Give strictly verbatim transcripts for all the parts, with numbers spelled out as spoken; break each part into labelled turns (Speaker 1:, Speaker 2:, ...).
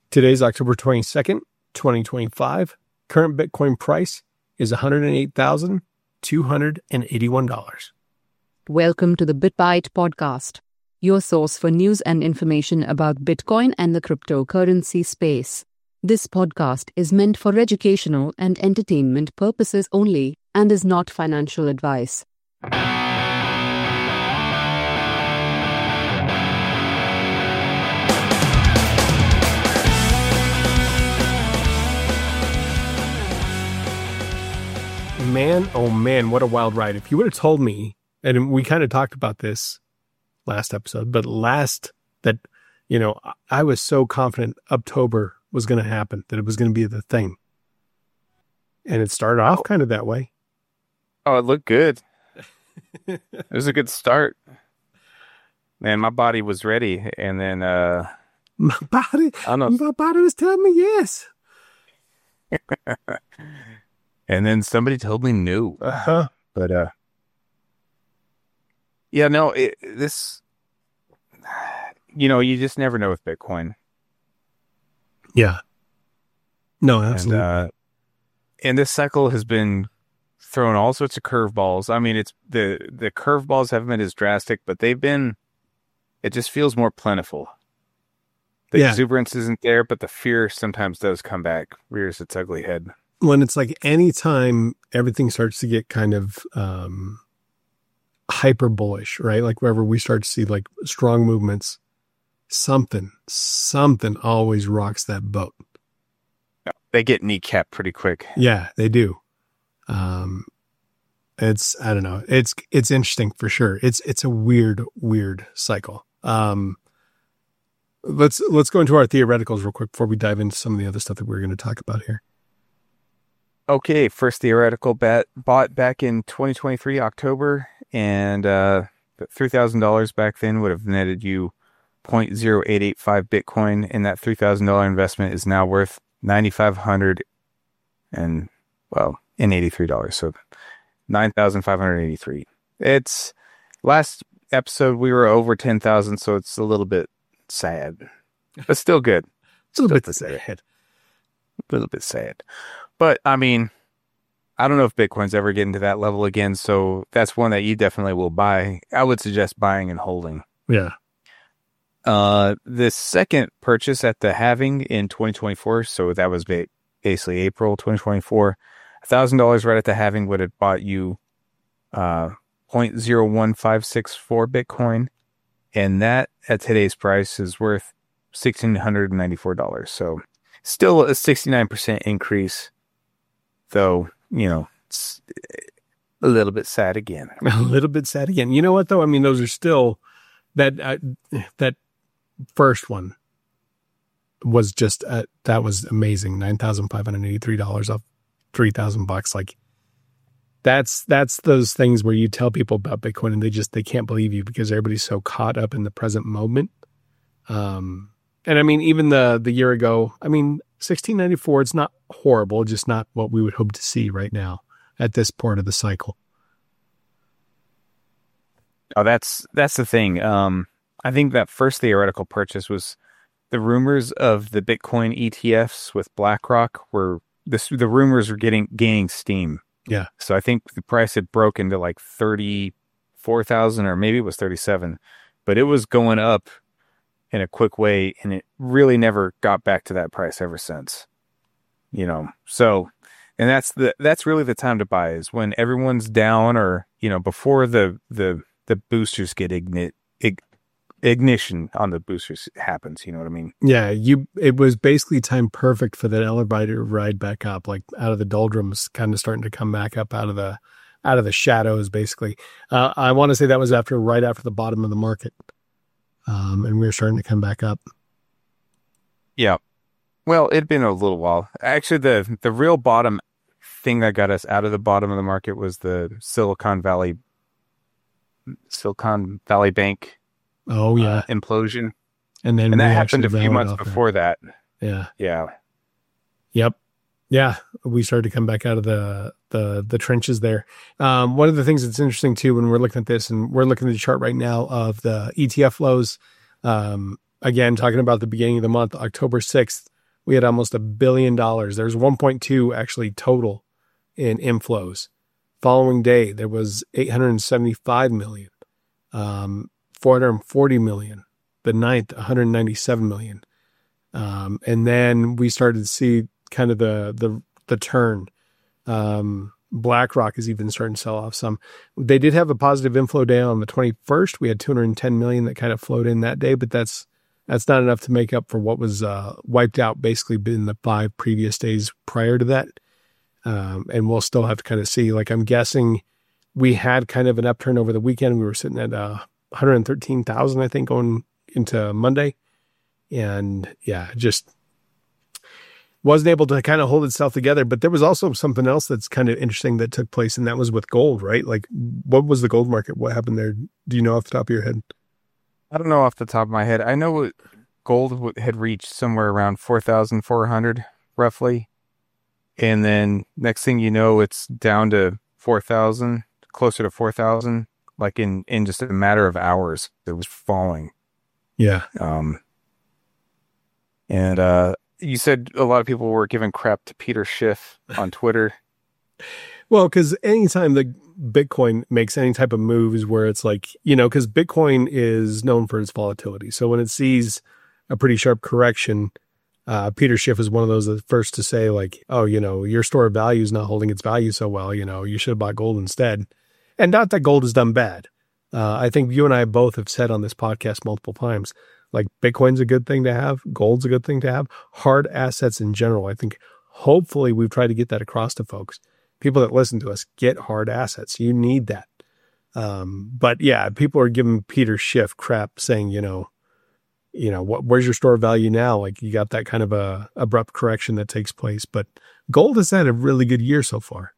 Speaker 1: Today's October twenty-second, twenty twenty-five. Current Bitcoin price is one hundred eight thousand two hundred eighty-one dollars.
Speaker 2: Welcome to the BitByte podcast, your source for news and information about Bitcoin and the cryptocurrency space. This podcast is meant for educational and entertainment purposes only and is not financial advice.
Speaker 1: Man, oh man, what a wild ride. If you would have told me, and we kind of talked about this last episode, but last that, you know, I was so confident October was going to happen, that it was going to be the thing. And it started off kind of that way.
Speaker 3: Oh, it looked good. It was a good start. Man, my body was ready. And then, uh,
Speaker 1: my body,
Speaker 3: I don't know.
Speaker 1: my body was telling me yes.
Speaker 3: And then somebody told me no.
Speaker 1: Uh-huh.
Speaker 3: But, uh, yeah, no, it, this, you know, you just never know with Bitcoin.
Speaker 1: Yeah. No, absolutely.
Speaker 3: And, uh, and this cycle has been throwing all sorts of curveballs. I mean, it's the, the curveballs haven't been as drastic, but they've been, it just feels more plentiful. The
Speaker 1: yeah.
Speaker 3: exuberance isn't there, but the fear sometimes does come back, rears its ugly head.
Speaker 1: When it's like anytime everything starts to get kind of um, hyper bullish, right? Like wherever we start to see like strong movements, something, something always rocks that boat.
Speaker 3: They get kneecapped pretty quick.
Speaker 1: Yeah, they do. Um, it's, I don't know. It's, it's interesting for sure. It's, it's a weird, weird cycle. Um, let's, let's go into our theoreticals real quick before we dive into some of the other stuff that we're going to talk about here.
Speaker 3: Okay, first theoretical bet bought back in twenty twenty-three October, and uh, three thousand dollars back then would have netted you zero point zero eight eight five Bitcoin, and that three thousand dollars investment is now worth nine thousand five hundred and well, in eighty-three dollars, so nine thousand five hundred eighty-three. It's last episode we were over ten thousand, so it's a little bit sad, but still good.
Speaker 1: It's a little bit sad.
Speaker 3: A little bit sad. But, I mean, I don't know if Bitcoin's ever getting to that level again, so that's one that you definitely will buy. I would suggest buying and holding.
Speaker 1: Yeah.
Speaker 3: Uh, the second purchase at the halving in twenty twenty-four, so that was basically April twenty twenty-four, one thousand dollars right at the halving would have bought you uh, zero point zero one five six four Bitcoin, and that, at today's price, is worth one thousand six hundred ninety-four dollars. So, still a sixty-nine percent increase. Though, you know, it's a little bit sad again.
Speaker 1: A little bit sad again. You know what, though? I mean, those are still, that uh, that first one was just, uh, that was amazing. nine thousand five hundred eighty-three dollars off three thousand bucks. Like, that's, that's those things where you tell people about Bitcoin and they just, they can't believe you because everybody's so caught up in the present moment. Um, and I mean, even the, the year ago, I mean, sixteen ninety-four, it's not horrible, just not what we would hope to see right now at this part of the cycle.
Speaker 3: Oh, that's that's the thing. Um, I think that first theoretical purchase was the rumors of the Bitcoin E T Fs with BlackRock were this. The rumors were getting gaining steam.
Speaker 1: Yeah.
Speaker 3: So I think the price had broken to like thirty-four thousand, or maybe it was thirty-seven, but it was going up in a quick way, and it really never got back to that price ever since. You know, so, and that's the that's really the time to buy, is when everyone's down, or, you know, before the the the boosters get ignite ig, ignition on the boosters happens. You know what I mean?
Speaker 1: Yeah, you. It was basically time perfect for that elevator ride back up, like out of the doldrums, kind of starting to come back up out of the out of the shadows. Basically, uh, I want to say that was after right after the bottom of the market. Um, and we were starting to come back up.
Speaker 3: Yeah. Well, it'd been a little while. Actually, the the real bottom thing that got us out of the bottom of the market was the Silicon Valley Silicon Valley Bank.
Speaker 1: Oh yeah,
Speaker 3: uh, implosion.
Speaker 1: And then
Speaker 3: and that happened a few months before
Speaker 1: there.
Speaker 3: that.
Speaker 1: Yeah.
Speaker 3: Yeah.
Speaker 1: Yep. Yeah, we started to come back out of the the the trenches there. Um, one of the things that's interesting too, when we're looking at this, and we're looking at the chart right now of the E T F flows, um, again, talking about the beginning of the month, October sixth, we had almost a billion dollars. There's one point two actually total in inflows. Following day, there was eight hundred seventy-five million, um, four hundred forty million. The ninth, one hundred ninety-seven million. Um, and then we started to see kind of the, the, the turn. Um, BlackRock is even starting to sell off some. They did have a positive inflow day on the twenty-first. We had two hundred ten million that kind of flowed in that day, but that's, that's not enough to make up for what was, uh, wiped out basically in the five previous days prior to that. Um, and we'll still have to kind of see, like, I'm guessing we had kind of an upturn over the weekend. We were sitting at, uh, one hundred thirteen thousand, I think, going into Monday. And yeah, just wasn't able to kind of hold itself together. But there was also something else that's kind of interesting that took place, and that was with gold, right? Like, what was the gold market? What happened there? Do you know off the top of your head?
Speaker 3: I don't know off the top of my head. I know gold had reached somewhere around four thousand four hundred roughly. And then next thing you know, it's down to four thousand, closer to four thousand, like in, in just a matter of hours. It was falling.
Speaker 1: Yeah.
Speaker 3: Um, and uh, you said a lot of people were giving crap to Peter Schiff on Twitter.
Speaker 1: Well, because anytime the Bitcoin makes any type of moves where it's like, you know, because Bitcoin is known for its volatility. So when it sees a pretty sharp correction, uh, Peter Schiff is one of those the first to say, like, oh, you know, your store of value is not holding its value so well. You know, you should have bought gold instead. And not that gold has done bad. Uh, I think you and I both have said on this podcast multiple times, like, Bitcoin's a good thing to have. Gold's a good thing to have. Hard assets in general. I think hopefully we've tried to get that across to folks. People that listen to us, get hard assets. You need that. Um, but yeah, people are giving Peter Schiff crap saying, you know, you know, what, where's your store of value now? Like, you got that kind of a abrupt correction that takes place, but gold has had a really good year so far.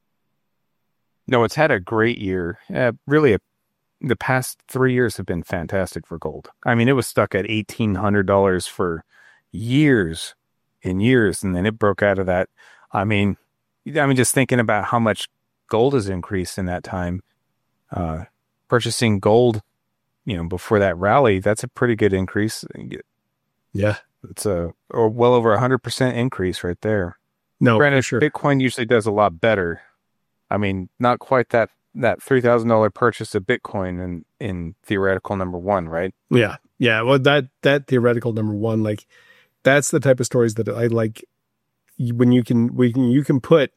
Speaker 3: No, it's had a great year. Uh, really, a, the past three years have been fantastic for gold. I mean, it was stuck at eighteen hundred dollars for years and years, and then it broke out of that. I mean, I mean, just thinking about how much gold has increased in that time, uh, purchasing gold, you know, before that rally, that's a pretty good increase.
Speaker 1: Yeah.
Speaker 3: It's a, or well over a hundred percent increase right there.
Speaker 1: No,
Speaker 3: granted,
Speaker 1: sure.
Speaker 3: Bitcoin usually does a lot better. I mean, not quite that, that three thousand dollars purchase of Bitcoin in, in theoretical number one, right?
Speaker 1: Yeah. Yeah. Well, that, that theoretical number one, like, that's the type of stories that I like. When you can, we can, you can put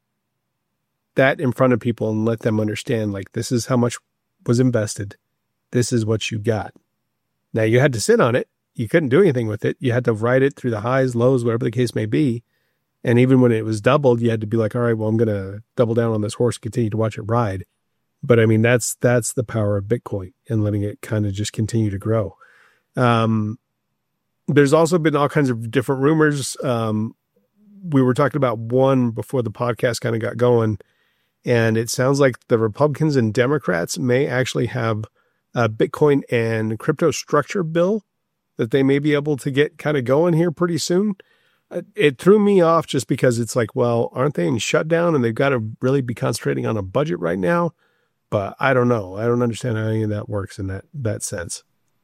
Speaker 1: that in front of people and let them understand, like, this is how much was invested. This is what you got. Now, you had to sit on it. You couldn't do anything with it. You had to ride it through the highs, lows, whatever the case may be. And even when it was doubled, you had to be like, all right, well, I'm going to double down on this horse and continue to watch it ride. But I mean, that's, that's the power of Bitcoin and letting it kind of just continue to grow. Um, there's also been all kinds of different rumors. Um, we were talking about one before the podcast kind of got going, and it sounds like the Republicans and Democrats may actually have a Bitcoin and crypto structure bill that they may be able to get kind of going here pretty soon. It threw me off just because it's like, well, aren't they in shutdown and they've got to really be concentrating on a budget right now? But I don't know. I don't understand how any of that works in that, that sense.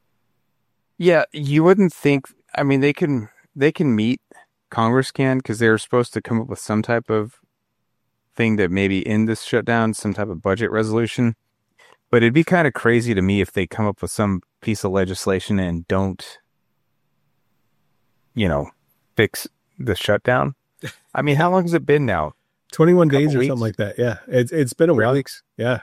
Speaker 3: Yeah, you wouldn't think, I mean, they can, they can meet, Congress can, because they're supposed to come up with some type of thing that maybe end this shutdown, some type of budget resolution. But it'd be kind of crazy to me if they come up with some piece of legislation and don't, you know, fix the shutdown. I mean, how long has it been now?
Speaker 1: twenty-one days or weeks? Something like that. Yeah. It's, it's been a while.
Speaker 3: Weeks?
Speaker 1: Yeah.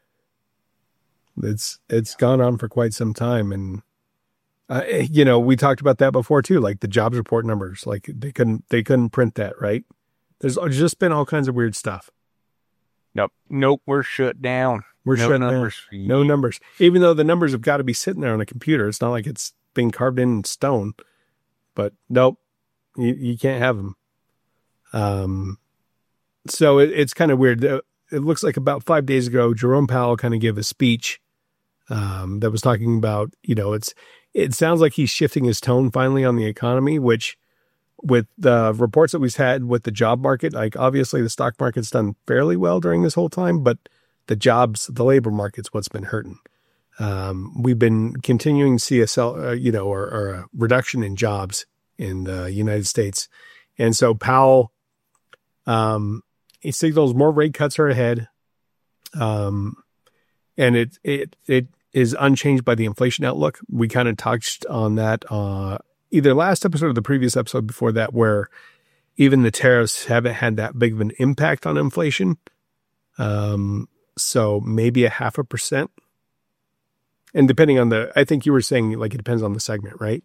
Speaker 1: It's, it's gone on for quite some time. And, uh, you know, we talked about that before too, like the jobs report numbers, like they couldn't, they couldn't print that, right? There's just been all kinds of weird stuff.
Speaker 3: Nope. Nope. We're shut down.
Speaker 1: We're
Speaker 3: no
Speaker 1: shut
Speaker 3: numbers.
Speaker 1: down. No numbers. Even though the numbers have got to be sitting there on a computer. It's not like it's being carved in stone, but nope, you, you can't have them. Um, so it, it's kind of weird. It looks like about five days ago, Jerome Powell kind of gave a speech, um, that was talking about, you know, it's, it sounds like he's shifting his tone finally on the economy, which with the reports that we've had with the job market, like obviously the stock market's done fairly well during this whole time, but the jobs, the labor market's what's been hurting. Um, we've been continuing to see a sell, uh, you know, or, or a reduction in jobs in the United States. And so Powell, um, he signals more rate cuts are ahead. Um, and it, it, it is unchanged by the inflation outlook. We kind of touched on that, uh, either last episode or the previous episode before that, where even the tariffs haven't had that big of an impact on inflation. Um, so maybe a half a percent. And depending on the, I think you were saying like it depends on the segment, right?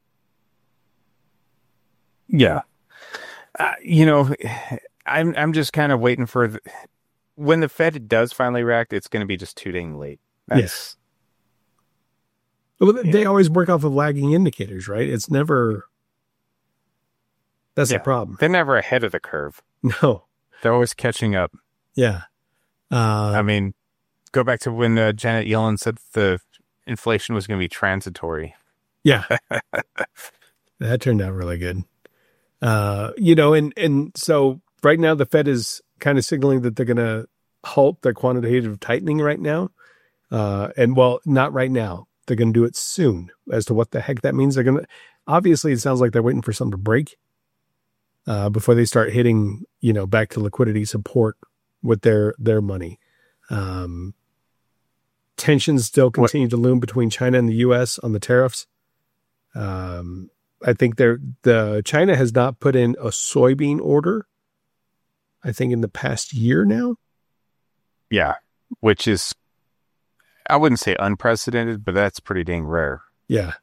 Speaker 3: Yeah. Uh, you know, I'm I'm just kind of waiting for the, when the Fed does finally react, it's going to be just too dang late. That's,
Speaker 1: yes. Well, yeah. They always work off of lagging indicators, right? It's never, that's yeah. the problem.
Speaker 3: They're never ahead of the curve.
Speaker 1: No.
Speaker 3: They're always catching up.
Speaker 1: Yeah. Uh,
Speaker 3: I mean, go back to when uh, Janet Yellen said the inflation was going to be transitory.
Speaker 1: Yeah. That turned out really good. Uh, you know, and, and so right now the Fed is kind of signaling that they're going to halt their quantitative tightening right now. Uh, and well, not right now. They're going to do it soon. As to what the heck that means, they're going to, obviously it sounds like they're waiting for something to break uh, before they start hitting, you know, back to liquidity support with their, their money. Um, tensions still continue what? to loom between China and the U S on the tariffs. Um, I think they're, the China has not put in a soybean order, I think in the past year now.
Speaker 3: Yeah. Which is, I wouldn't say unprecedented, but that's pretty dang rare.
Speaker 1: Yeah.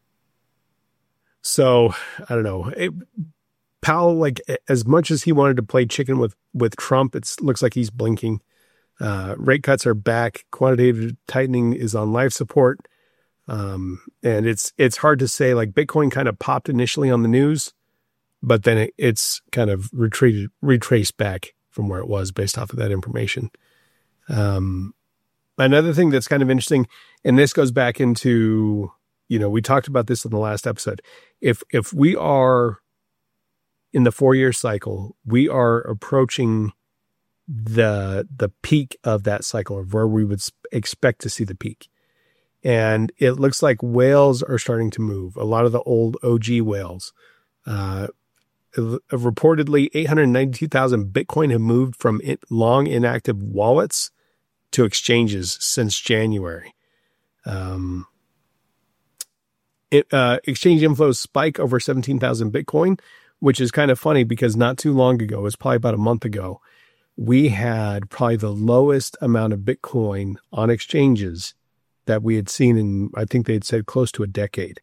Speaker 1: So I don't know. It, Powell, like as much as he wanted to play chicken with, with Trump, it looks like he's blinking. Uh, rate cuts are back. Quantitative tightening is on life support. Um, and it's, it's hard to say, like Bitcoin kind of popped initially on the news, but then it, it's kind of retreated, retraced back from where it was based off of that information. Um, another thing that's kind of interesting, and this goes back into, you know, we talked about this in the last episode. If, if we are in the four year cycle, we are approaching the, the peak of that cycle of where we would expect to see the peak. And it looks like whales are starting to move. A lot of the old O G whales, uh, reportedly eight hundred ninety-two thousand Bitcoin have moved from it, long inactive wallets to exchanges since January. Um, it, uh, exchange inflows spike over seventeen thousand Bitcoin, which is kind of funny because not too long ago, it was probably about a month ago, we had probably the lowest amount of Bitcoin on exchanges that we had seen in, I think they had said close to a decade.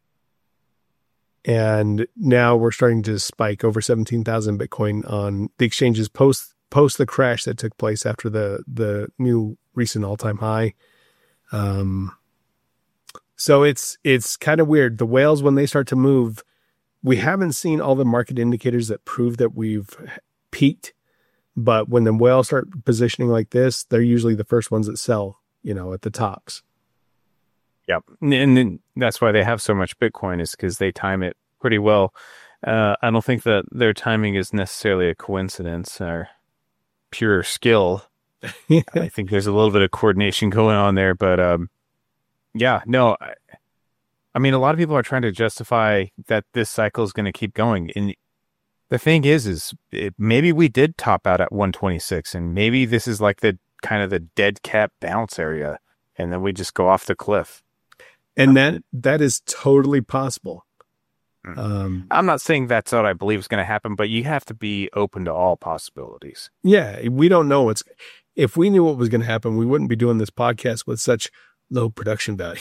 Speaker 1: And now we're starting to spike over seventeen thousand Bitcoin on the exchanges post, post the crash that took place after the, the new recent all-time high. Um, so it's, it's kind of weird. The whales, when they start to move, we haven't seen all the market indicators that prove that we've peaked, but when the whales start positioning like this, they're usually the first ones that sell, you know, at the tops.
Speaker 3: Yep. And then that's why they have so much Bitcoin, is because they time it pretty well. Uh, I don't think that their timing is necessarily a coincidence or pure skill. I think there's a little bit of coordination going on there, but um, yeah, no, I, I mean, a lot of people are trying to justify that this cycle is going to keep going. And the thing is, is it, maybe we did top out at one twenty-six, and maybe this is like the kind of the dead cat bounce area, and then we just go off the cliff.
Speaker 1: And that that is totally possible.
Speaker 3: Um, I'm not saying that's what I believe is going to happen, but you have to be open to all possibilities.
Speaker 1: Yeah, we don't know what's. If we knew what was going to happen, we wouldn't be doing this podcast with such low production value.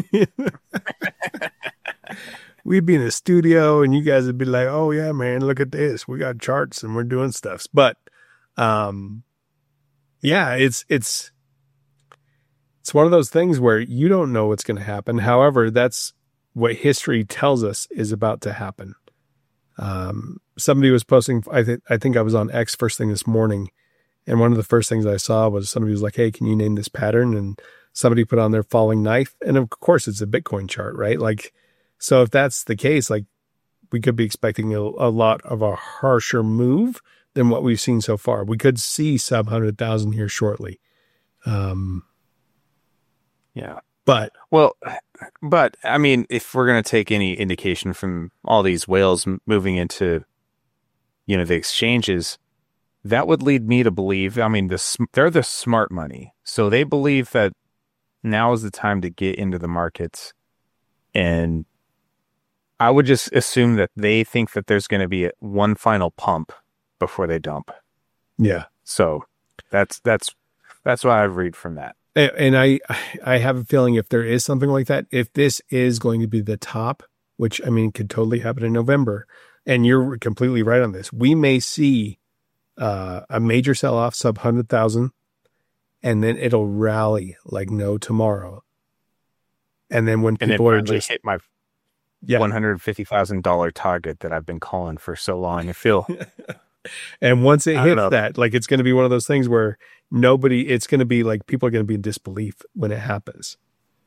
Speaker 1: We'd be in a studio, and you guys would be like, "Oh yeah, man, look at this. We got charts, and we're doing stuff." But, um, yeah, it's it's. It's one of those things where you don't know what's going to happen. However, that's what history tells us is about to happen. Um, somebody was posting, I, th- I think I was on X first thing this morning, and one of the first things I saw was somebody was like, "Hey, can you name this pattern?" And somebody put on their falling knife. And of course, it's a Bitcoin chart, right? Like, so if that's the case, like we could be expecting a, a lot of a harsher move than what we've seen so far. We could see sub one hundred thousand here shortly. Um,
Speaker 3: Yeah.
Speaker 1: But
Speaker 3: Well, but I mean, if we're going to take any indication from all these whales m- moving into, you know, the exchanges, that would lead me to believe, I mean, the, sm- they're the smart money. So they believe that now is the time to get into the markets. And I would just assume that they think that there's going to be a, one final pump before they dump.
Speaker 1: yeah.
Speaker 3: So that's, that's, that's what I read from that.
Speaker 1: A- And I, I have a feeling if there is something like that, if this is going to be the top, which I mean could totally happen in November, and you're completely right on this, we may see uh, a major sell-off sub one hundred thousand, and then it'll rally like no tomorrow. And then when
Speaker 3: And then
Speaker 1: people are
Speaker 3: finally
Speaker 1: just
Speaker 3: hit my
Speaker 1: yeah,
Speaker 3: one hundred fifty thousand dollars target that I've been calling for so long. I feel
Speaker 1: and once it
Speaker 3: I don't
Speaker 1: hits
Speaker 3: know.
Speaker 1: that, like it's going to be one of those things where nobody, it's going to be like people are going to be in disbelief when it happens.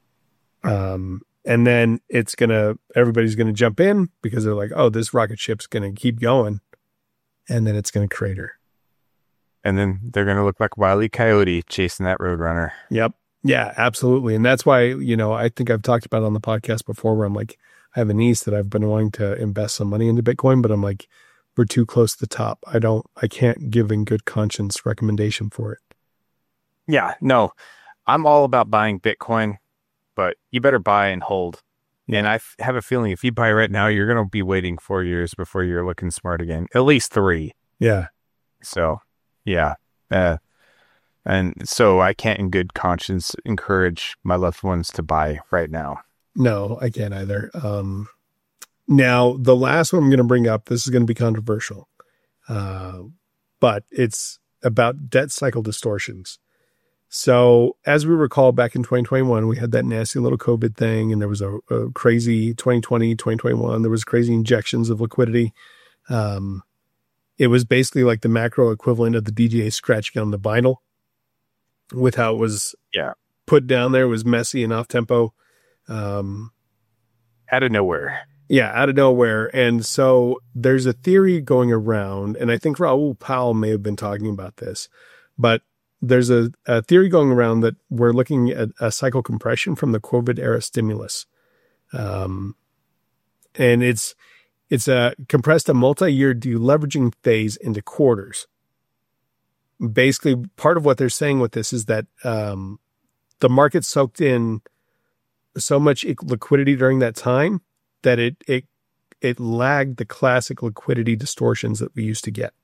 Speaker 1: Um, and then it's going to, everybody's going to jump in because they're like, oh, this rocket ship's going to keep going. And then it's going to crater.
Speaker 3: And then they're going to look like Wile E. Coyote chasing that Roadrunner.
Speaker 1: Yep. Yeah, absolutely. And that's why, you know, I think I've talked about it on the podcast before where I'm like, I have a niece that I've been wanting to invest some money into Bitcoin, but I'm like, we're too close to the top. I don't, I can't give in good conscience recommendation for it.
Speaker 3: Yeah, no, I'm all about buying Bitcoin, but you better buy and hold.
Speaker 1: Yeah.
Speaker 3: And I f- have a feeling if you buy right now, you're going to be waiting four years before you're looking smart again, at least three.
Speaker 1: Yeah.
Speaker 3: So, yeah. Uh, and so I can't in good conscience encourage my loved ones to buy right now.
Speaker 1: No, I can't either. Um, now, the last one I'm going to bring up, this is going to be controversial, uh, but it's about debt cycle distortions. So as we recall, back in twenty twenty-one, we had that nasty little COVID thing, and there was a, a crazy twenty twenty, twenty twenty-one. There was crazy injections of liquidity. Um, it was basically like the macro equivalent of the D J scratching on the vinyl with how it was
Speaker 3: Yeah.
Speaker 1: put down there. It was messy and off tempo. Um,
Speaker 3: Out of nowhere.
Speaker 1: Yeah, out of nowhere. And so there's a theory going around, and I think Raoul Pal may have been talking about this, but there's a, a theory going around that we're looking at a cycle compression from the COVID era stimulus. Um, and it's, it's a compressed a multi-year deleveraging phase into quarters. Basically, part of what they're saying with this is that um, the market soaked in so much liquidity during that time that it it it lagged the classic liquidity distortions that we used to get.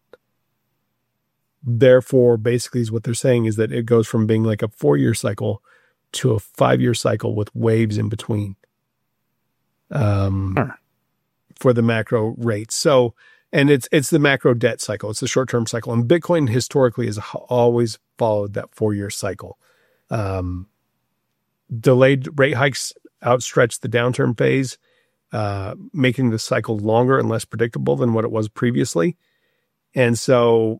Speaker 1: Therefore, basically, is what they're saying is that it goes from being like a four-year cycle to a five-year cycle with waves in between. Um,
Speaker 3: Huh.
Speaker 1: for the macro rates. So, and it's it's the macro debt cycle. It's the short-term cycle, and Bitcoin historically has h- always followed that four-year cycle. Um, delayed rate hikes outstretched the downturn phase, uh, making the cycle longer and less predictable than what it was previously. And so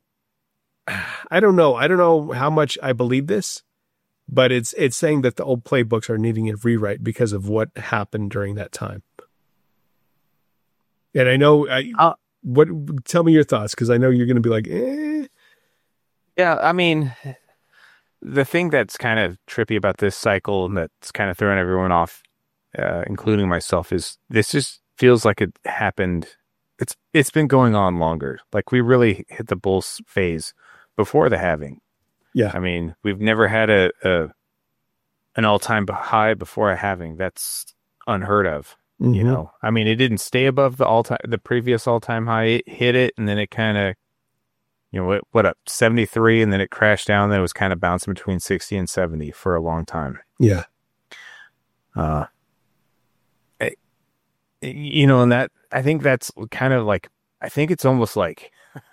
Speaker 1: I don't know. I don't know how much I believe this, but it's it's saying that the old playbooks are needing a rewrite because of what happened during that time. And I know, I,
Speaker 3: Uh,
Speaker 1: what, tell me your thoughts, because I know you're going to be like, eh.
Speaker 3: Yeah, I mean, the thing that's kind of trippy about this cycle and that's kind of throwing everyone off, uh, including myself, is this just feels like it happened. It's it's been going on longer. Like we really hit the bull phase before the halving.
Speaker 1: Yeah.
Speaker 3: I mean, we've never had a, a an all time high before a halving. That's unheard of.
Speaker 1: Mhm.
Speaker 3: You know, I mean, it didn't stay above the all time, the previous all time high. It hit it, and then it kind of, you know, what what up seventy-three, and then it crashed down. Then it was kind of bouncing between sixty and seventy for a long time.
Speaker 1: Yeah.
Speaker 3: Uh, I- you know, and that I think that's kind of like I think it's almost like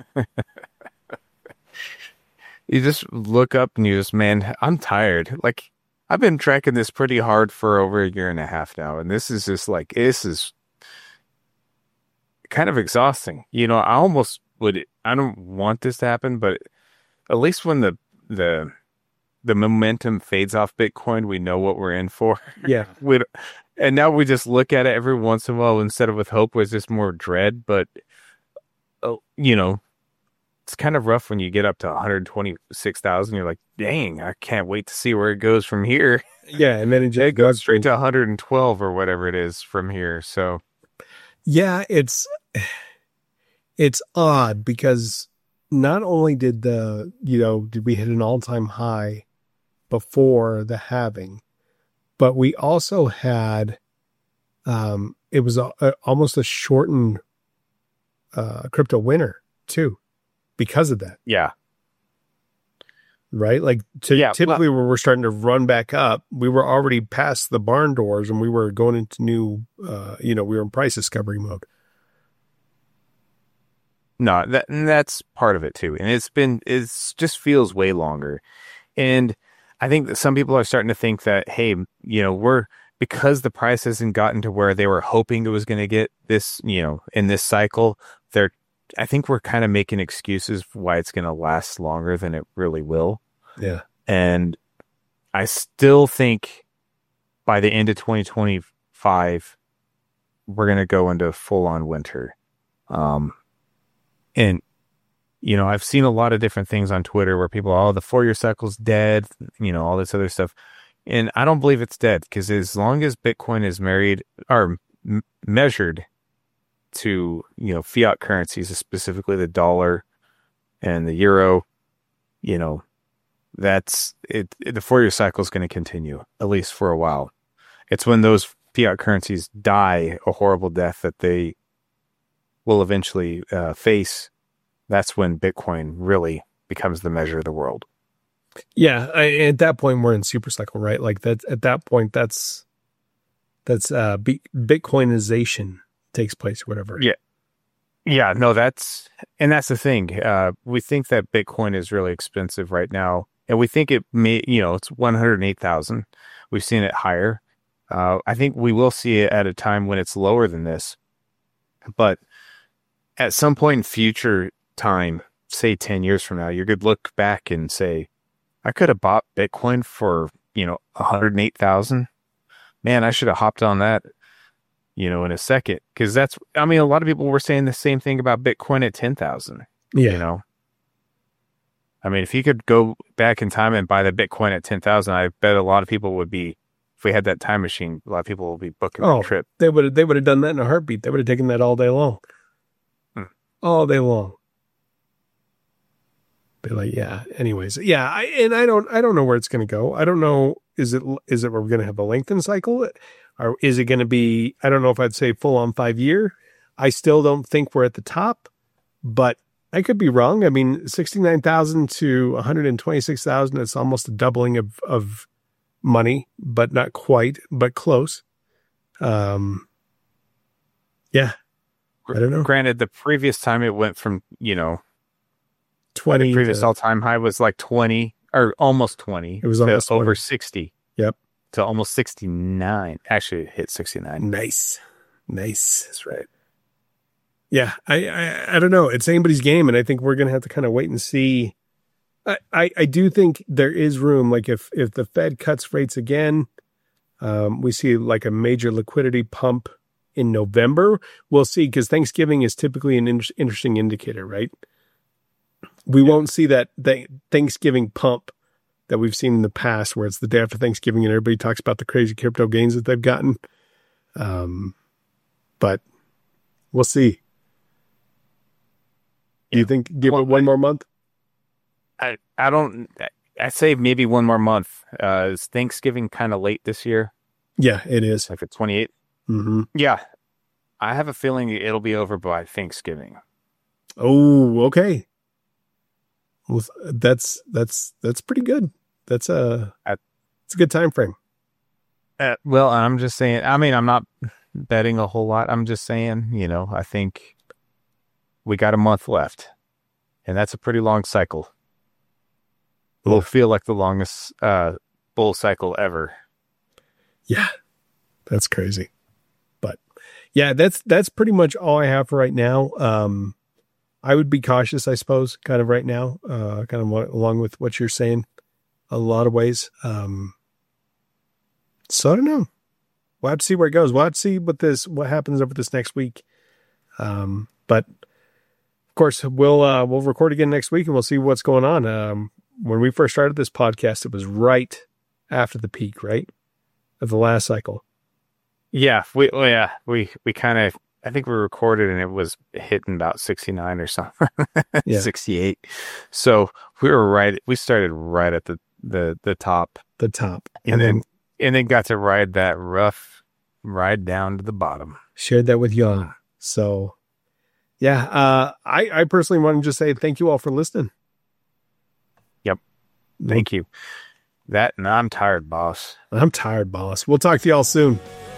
Speaker 3: you just look up and you just, man, I'm tired. Like I've been tracking this pretty hard for over a year and a half now, and this is just like this is kind of exhausting. You know, I almost would. I don't want this to happen, but at least when the the the momentum fades off Bitcoin, we know what we're in for.
Speaker 1: Yeah.
Speaker 3: we don't- and now we just look at it every once in a while instead of with hope, was just more dread. But uh, you know, it's kind of rough when you get up to one hundred twenty-six thousand. You're like, dang, I can't wait to see where it goes from here.
Speaker 1: Yeah, and then it just
Speaker 3: it goes straight to one hundred twelve or whatever it is from here. So
Speaker 1: yeah, it's it's odd because not only did the, you know, did we hit an all-time high before the halving, but we also had um it was a, a, almost a shortened uh crypto winter too because of that.
Speaker 3: Yeah.
Speaker 1: Right? Like to,
Speaker 3: yeah,
Speaker 1: typically
Speaker 3: well,
Speaker 1: when we're starting to run back up, we were already past the barn doors and we were going into new, uh, you know, we were in price discovery mode.
Speaker 3: No, that and that's part of it too. And it's been, it's just feels way longer. And I think that some people are starting to think that, hey, you know, we're, because the price hasn't gotten to where they were hoping it was going to get this, you know, in this cycle, they're, I think we're kind of making excuses for why it's going to last longer than it really will.
Speaker 1: Yeah.
Speaker 3: And I still think by the end of twenty twenty-five, we're going to go into full on winter. Um, and, you know, I've seen a lot of different things on Twitter where people, oh, the four year cycle's dead, you know, all this other stuff. And I don't believe it's dead because as long as Bitcoin is married or m- measured to, you know, fiat currencies, specifically the dollar and the euro, you know, that's it. it the four year cycle is going to continue at least for a while. It's when those fiat currencies die a horrible death that they will eventually uh, face. That's when Bitcoin really becomes the measure of the world.
Speaker 1: Yeah. I, at that point, we're in super cycle, right? Like that, at that point, that's, that's, uh, B- Bitcoinization takes place, whatever.
Speaker 3: Yeah. Yeah, no, that's, and that's the thing. Uh, we think that Bitcoin is really expensive right now. And we think it may, you know, it's one hundred eight thousand. We've seen it higher. Uh, I think we will see it at a time when it's lower than this. But at some point in future time, say ten years from now, you could look back and say, I could have bought Bitcoin for, you know, one hundred eight thousand. Man, I should have hopped on that, you know, in a second. Because that's, I mean, a lot of people were saying the same thing about Bitcoin at ten thousand.
Speaker 1: Yeah.
Speaker 3: You know, I mean, if you could go back in time and buy the Bitcoin at ten thousand, I bet a lot of people would be, if we had that time machine, a lot of people will be booking
Speaker 1: oh,
Speaker 3: the trip.
Speaker 1: They would have, they would have done that in a heartbeat. They would have taken that all day long. Hmm. All day long. Be like, yeah. Anyways, yeah. I, and I don't, I don't know where it's going to go. I don't know. Is it, is it, we're going to have a lengthened cycle, or is it going to be? I don't know if I'd say full on five year. I still don't think we're at the top, but I could be wrong. I mean, sixty-nine thousand to one hundred twenty-six thousand. It's almost a doubling of of money, but not quite, but close. Um, yeah. I don't know.
Speaker 3: Granted, the previous time it went from, you know,
Speaker 1: twenty.
Speaker 3: The previous
Speaker 1: to,
Speaker 3: all-time high was like twenty or almost twenty.
Speaker 1: It was almost
Speaker 3: over
Speaker 1: twenty.
Speaker 3: sixty.
Speaker 1: Yep.
Speaker 3: To almost sixty-nine. Actually, it hit sixty-nine.
Speaker 1: Nice. Nice. That's right. Yeah. I, I, I don't know. It's anybody's game. And I think we're going to have to kind of wait and see. I, I, I do think there is room. Like if, if the Fed cuts rates again, um, we see like a major liquidity pump in November. We'll see, because Thanksgiving is typically an in- interesting indicator, right? We won't see that th- Thanksgiving pump that we've seen in the past, where it's the day after Thanksgiving and everybody talks about the crazy crypto gains that they've gotten. Um, but we'll see. Do you think give
Speaker 3: well,
Speaker 1: it one more month?
Speaker 3: I, I don't, I say maybe one more month. Uh, is Thanksgiving kind of late this year?
Speaker 1: Yeah, it is.
Speaker 3: Like the twenty-eighth?
Speaker 1: Mm-hmm.
Speaker 3: Yeah. I have a feeling it'll be over by Thanksgiving.
Speaker 1: Oh, okay. Well, that's, that's, that's pretty good. That's a, it's a good time frame.
Speaker 3: Uh, well, I'm just saying, I mean, I'm not betting a whole lot. I'm just saying, you know, I think we got a month left, and that's a pretty long cycle. It will feel like the longest uh, bull cycle ever.
Speaker 1: Yeah, that's crazy. But yeah, that's, that's pretty much all I have for right now. Um, I would be cautious, I suppose, kind of right now, uh, kind of along with what you're saying, a lot of ways. Um, so I don't know. We'll have to see where it goes. We'll have to see what this, what happens over this next week. Um, but of course, we'll uh, we'll record again next week, and we'll see what's going on. Um, when we first started this podcast, it was right after the peak, right? of the last cycle.
Speaker 3: Yeah, we well, yeah we we kind of I think we recorded and it was hitting about sixty-nine or something,
Speaker 1: Yeah.
Speaker 3: sixty-eight. So we were right. We started right at the the the top,
Speaker 1: The top,
Speaker 3: and, and then, then and then got to ride that rough ride down to the bottom.
Speaker 1: Shared that with y'all. So yeah, uh, I I personally want to just say thank you all for listening.
Speaker 3: Yep, thank you. That and I'm tired, boss.
Speaker 1: I'm tired, boss. We'll talk to y'all soon.